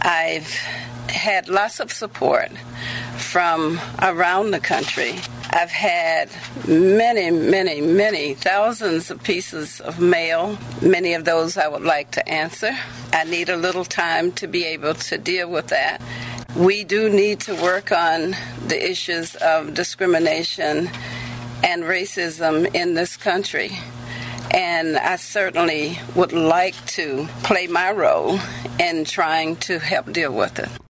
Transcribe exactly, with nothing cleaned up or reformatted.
I've had lots of support from around the country. I've had many, many, many thousands of pieces of mail. Many of those I would like to answer. I need a little time to be able to deal with that. We do need to work on the issues of discrimination and racism in this country. And I certainly would like to play my role in trying to help deal with it.